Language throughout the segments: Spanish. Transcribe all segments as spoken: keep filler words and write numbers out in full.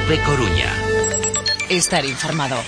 COPE Coruña. Estar informado.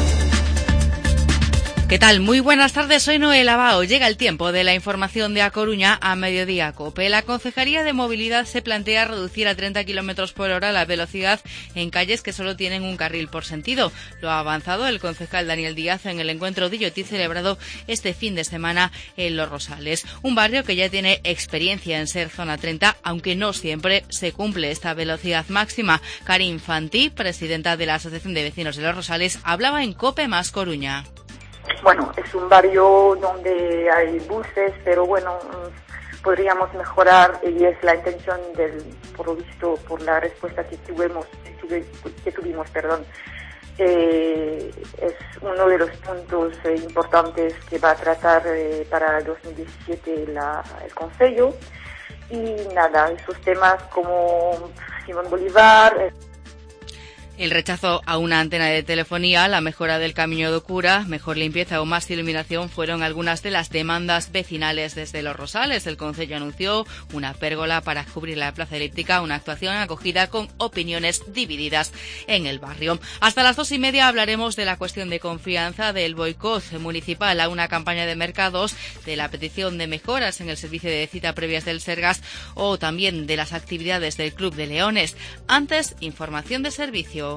¿Qué tal? Muy buenas tardes, soy Noel Abao. Llega el tiempo de la información de A Coruña a Mediodía COPE. La Concejalía de Movilidad se plantea reducir a treinta kilómetros por hora la velocidad en calles que solo tienen un carril por sentido. Lo ha avanzado el concejal Daniel Díaz en el encuentro D I O T celebrado este fin de semana en Los Rosales. Un barrio que ya tiene experiencia en ser zona treinta, aunque no siempre se cumple esta velocidad máxima. Karin Fantí, presidenta de la Asociación de Vecinos de Los Rosales, hablaba en COPE más Coruña. Bueno, es un barrio donde hay buses, pero bueno, podríamos mejorar y es la intención del, por lo visto, por la respuesta que tuvimos, que tuvimos, perdón. Eh, es uno de los puntos eh, importantes que va a tratar eh, para el dos mil diecisiete la, el Concello. Y nada, esos temas como Simón Bolívar. Eh, El rechazo a una antena de telefonía, la mejora del Camiño do Cura, mejor limpieza o más iluminación fueron algunas de las demandas vecinales desde Los Rosales. El concello anunció una pérgola para cubrir la plaza elíptica, una actuación acogida con opiniones divididas en el barrio. Hasta las dos y media hablaremos de la cuestión de confianza del boicot municipal a una campaña de mercados, de la petición de mejoras en el servicio de cita previas del Sergas o también de las actividades del Club de Leones. Antes, información de servicio.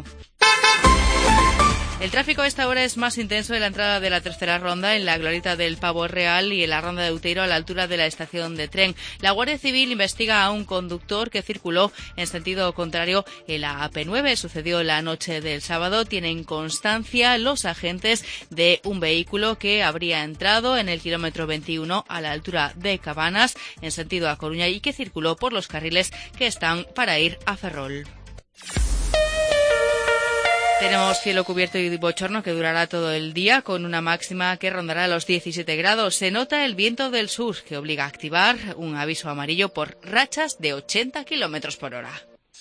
El tráfico a esta hora es más intenso en la entrada de la tercera ronda, en la glorieta del Pavo Real y en la ronda de Outeiro a la altura de la estación de tren. La Guardia Civil investiga a un conductor que circuló en sentido contrario en la A P nueve. Sucedió la noche del sábado. Tienen constancia los agentes de un vehículo que habría entrado en el kilómetro veintiuno a la altura de Cabanas en sentido a Coruña y que circuló por los carriles que están para ir a Ferrol. Tenemos cielo cubierto y bochorno que durará todo el día con una máxima que rondará los diecisiete grados. Se nota el viento del sur que obliga a activar un aviso amarillo por rachas de ochenta kilómetros por hora.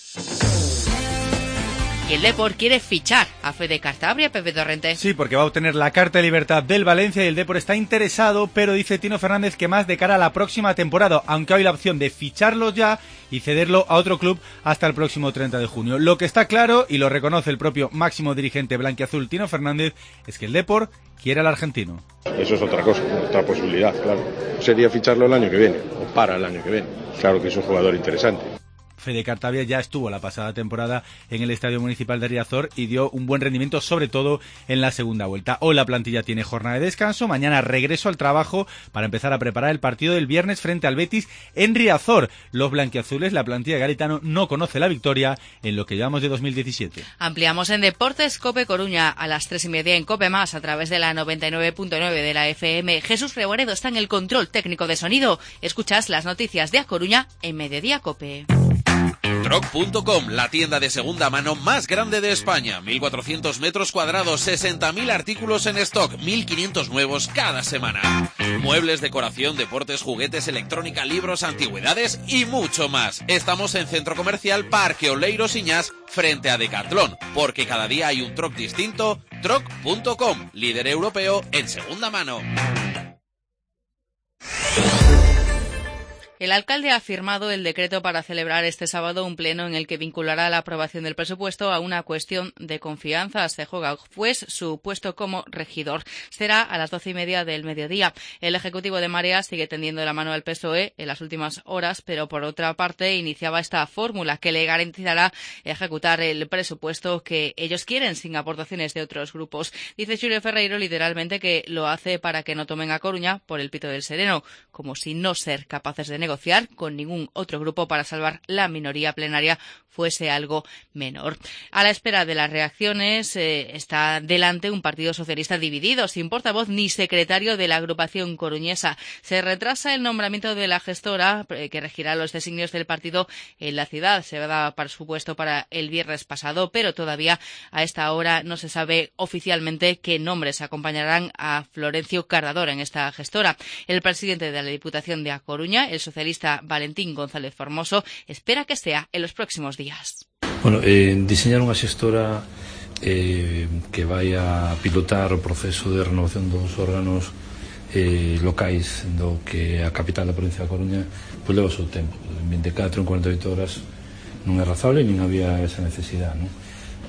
Y el Depor quiere fichar a Fede Cartabia, Pepe Torrente. Sí, porque va a obtener la carta de libertad del Valencia y el Depor está interesado, pero dice Tino Fernández que más de cara a la próxima temporada, aunque hay la opción de ficharlo ya y cederlo a otro club hasta el próximo treinta de junio. Lo que está claro, y lo reconoce el propio máximo dirigente blanquiazul Tino Fernández, es que el Depor quiere al argentino. Eso es otra cosa, otra posibilidad, claro. Sería ficharlo el año que viene, o para el año que viene. Claro que es un jugador interesante. Fede Cartabia ya estuvo la pasada temporada en el Estadio Municipal de Riazor y dio un buen rendimiento, sobre todo en la segunda vuelta. Hoy la plantilla tiene jornada de descanso, mañana regreso al trabajo para empezar a preparar el partido del viernes frente al Betis en Riazor. Los blanquiazules, la plantilla de Garitano, no conoce la victoria en lo que llevamos de dos mil diecisiete. Ampliamos en Deportes COPE Coruña a las tres y media en COPE Más a través de la noventa y nueve punto nueve de la F M. Jesús Reboredo está en el control técnico de sonido. Escuchas las noticias de A Coruña en Mediodía COPE. Troc punto com, la tienda de segunda mano más grande de España. mil cuatrocientos metros cuadrados, sesenta mil artículos en stock, mil quinientos nuevos cada semana. Muebles, decoración, deportes, juguetes, electrónica, libros, antigüedades y mucho más. Estamos en Centro Comercial Parque Oleiro Siñás, frente a Decathlon, porque cada día hay un Troc distinto. Troc punto com, líder europeo en segunda mano. El alcalde ha firmado el decreto para celebrar este sábado un pleno en el que vinculará la aprobación del presupuesto a una cuestión de confianza. Se juega pues su puesto como regidor. Será a las doce y media del mediodía. El Ejecutivo de Marea sigue tendiendo la mano al P S O E en las últimas horas, pero por otra parte iniciaba esta fórmula que le garantizará ejecutar el presupuesto que ellos quieren sin aportaciones de otros grupos. Dice Xulio Ferreiro literalmente que lo hace para que no tomen a Coruña por el pito del sereno, como si no ser capaces de negociar negociar con ningún otro grupo para salvar la minoría plenaria fuese algo menor. A la espera de las reacciones eh, está delante un Partido Socialista dividido, sin portavoz ni secretario de la agrupación coruñesa. Se retrasa el nombramiento de la gestora eh, que regirá los designios del partido en la ciudad. Se da por supuesto para el viernes pasado, pero todavía a esta hora no se sabe oficialmente qué nombres acompañarán a Florencio Cardador en esta gestora. El presidente de la Diputación de A Coruña, el socialista Valentín González Formoso, espera que sea en los próximos días. Bueno, eh, diseñar unha xestora eh, que vai a pilotar o proceso de renovación dos órganos eh, locais do que a capital da provincia da Coruña, pois leva o seu tempo. En vinte e catro, en cuarenta e oito horas non é razable, nin había esa necesidade, non?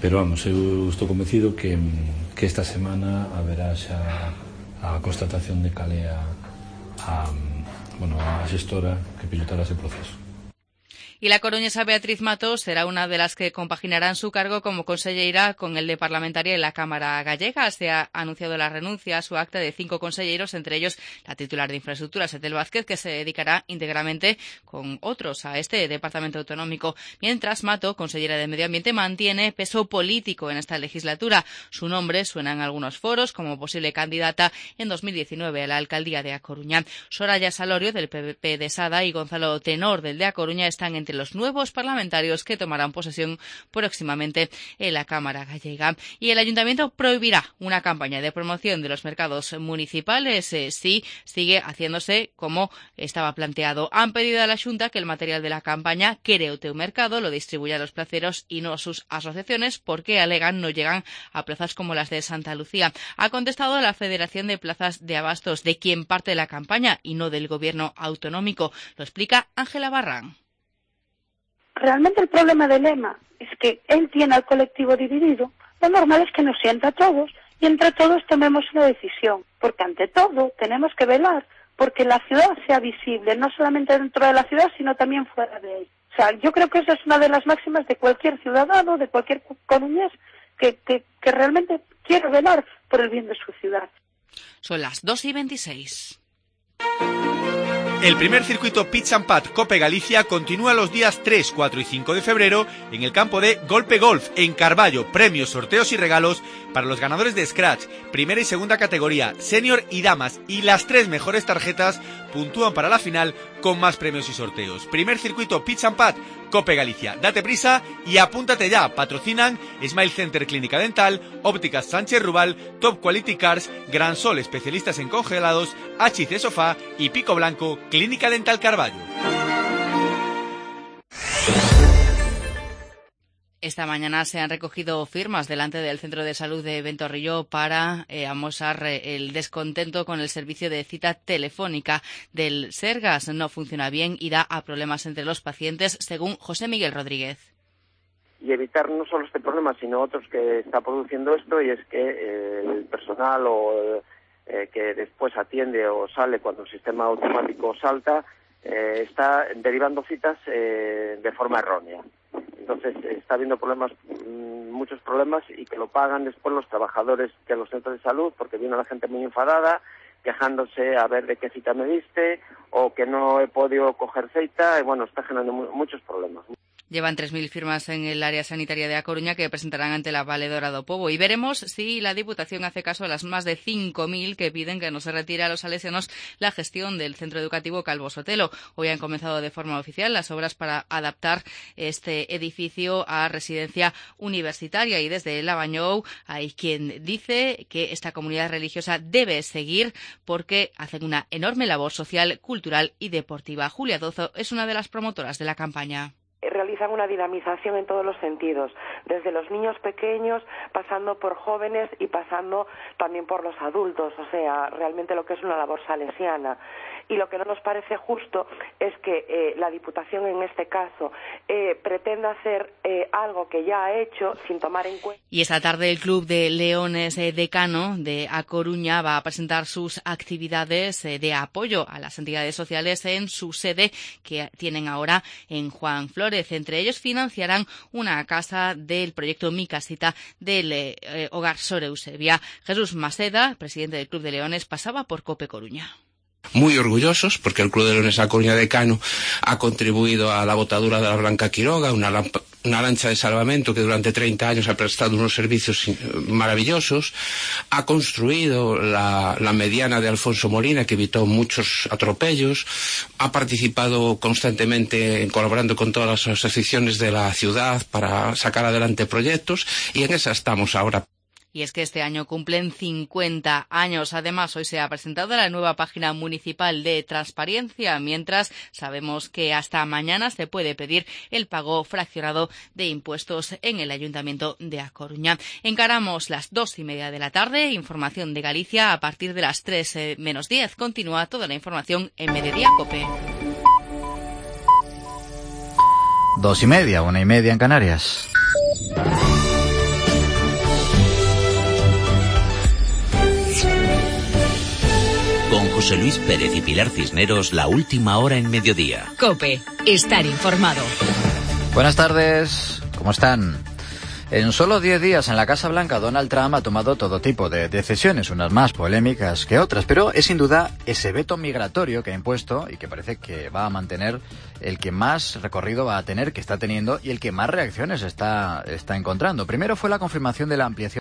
pero vamos, eu estou convencido que, que esta semana haberá xa a constatación de cal é a, a, bueno, a xestora que pilotará ese proceso. Y la coruñesa Beatriz Matos será una de las que compaginarán su cargo como conselleira con el de parlamentaria en la Cámara Gallega. Se ha anunciado la renuncia a su acta de cinco conselleiros, entre ellos la titular de Infraestructuras, Etel Vázquez, que se dedicará íntegramente con otros a este departamento autonómico. Mientras Mato, consellera de Medio Ambiente, mantiene peso político en esta legislatura. Su nombre suena en algunos foros como posible candidata en dos mil diecinueve a la alcaldía de A Coruña. Soraya Salorio, del P P de Sada, y Gonzalo Tenor, del de A Coruña, están entre los nuevos parlamentarios que tomarán posesión próximamente en la Cámara Gallega. Y el Ayuntamiento prohibirá una campaña de promoción de los mercados municipales eh, si sigue haciéndose como estaba planteado. Han pedido a la Xunta que el material de la campaña Quere o teu mercado lo distribuya a los placeros y no a sus asociaciones, porque alegan no llegan a plazas como las de Santa Lucía. Ha contestado la Federación de Plazas de Abastos, de quien parte la campaña y no del Gobierno autonómico. Lo explica Ángela Barrán. Realmente el problema de Lema es que él tiene al colectivo dividido. Lo normal es que nos sienta a todos y entre todos tomemos una decisión, porque ante todo tenemos que velar porque la ciudad sea visible, no solamente dentro de la ciudad, sino también fuera de ella. O sea, yo creo que esa es una de las máximas de cualquier ciudadano, de cualquier coruñés que, que, que realmente quiere velar por el bien de su ciudad. Son las dos y veintiséis. El primer circuito Pitch and Pad Cope Galicia continúa los días tres, cuatro y cinco de febrero en el campo de Golpe Golf en Carballo. Premios, sorteos y regalos para los ganadores de Scratch, primera y segunda categoría, senior y damas, y las tres mejores tarjetas puntúan para la final con más premios y sorteos. Primer circuito Pitch and Pad Cope Galicia. Date prisa y apúntate ya. Patrocinan Smile Center Clínica Dental, Ópticas Sánchez Rubal, Top Quality Cars, Gran Sol, especialistas en congelados, H C Sofá y Pico Blanco, Clínica Dental Carballo. Esta mañana se han recogido firmas delante del Centro de Salud de Ventorrillo para eh, amosar eh, el descontento con el servicio de cita telefónica del Sergas. No funciona bien y da a problemas entre los pacientes, según José Miguel Rodríguez. Y evitar no solo este problema, sino otros que está produciendo esto, y es que eh, el personal o eh, que después atiende o sale cuando el sistema automático salta, eh, está derivando citas eh, de forma errónea. Entonces está habiendo problemas, muchos problemas, y que lo pagan después los trabajadores de los centros de salud, porque viene la gente muy enfadada, quejándose a ver de qué cita me diste, o que no he podido coger cita, y bueno, está generando muchos problemas. Llevan tres mil firmas en el área sanitaria de A Coruña que presentarán ante la Valedora do Pobo, y veremos si la Diputación hace caso a las más de cinco mil que piden que no se retire a los salesianos la gestión del centro educativo Calvo Sotelo. Hoy han comenzado de forma oficial las obras para adaptar este edificio a residencia universitaria, y desde Lavañou hay quien dice que esta comunidad religiosa debe seguir porque hacen una enorme labor social, cultural y deportiva. Julia Dozo es una de las promotoras de la campaña. Realizan una dinamización en todos los sentidos, desde los niños pequeños, pasando por jóvenes y pasando también por los adultos, o sea, realmente lo que es una labor salesiana. Y lo que no nos parece justo es que eh, la Diputación, en este caso, eh, pretenda hacer eh, algo que ya ha hecho sin tomar en cuenta. Y esta tarde el Club de Leones eh, Decano de A Coruña va a presentar sus actividades eh, de apoyo a las entidades sociales en su sede que tienen ahora en Juan Flórez. Entre ellos financiarán una casa del proyecto Mi Casita del eh, Hogar Sor Eusebia. Jesús Maseda, presidente del Club de Leones, pasaba por Cope Coruña. Muy orgullosos porque el Club de Leones A Coruña Decano ha contribuido a la botadura de la Blanca Quiroga, una, lampa, una lancha de salvamento que durante treinta años ha prestado unos servicios maravillosos, ha construido la, la mediana de Alfonso Molina, que evitó muchos atropellos, ha participado constantemente colaborando con todas las asociaciones de la ciudad para sacar adelante proyectos, y en esa estamos ahora. Y es que este año cumplen cincuenta años. Además, hoy se ha presentado la nueva página municipal de transparencia, mientras sabemos que hasta mañana se puede pedir el pago fraccionado de impuestos en el Ayuntamiento de A Coruña. Encaramos las dos y media de la tarde. Información de Galicia a partir de las tres menos diez. Continúa toda la información en Mediodía Cope. Dos y media, una y media en Canarias. José Luis Pérez y Pilar Cisneros, la última hora en mediodía. COPE, estar informado. Buenas tardes, ¿cómo están? En solo diez días en la Casa Blanca, Donald Trump ha tomado todo tipo de decisiones, unas más polémicas que otras, pero es sin duda ese veto migratorio que ha impuesto y que parece que va a mantener el que más recorrido va a tener, que está teniendo y el que más reacciones está, está encontrando. Primero fue la confirmación de la ampliación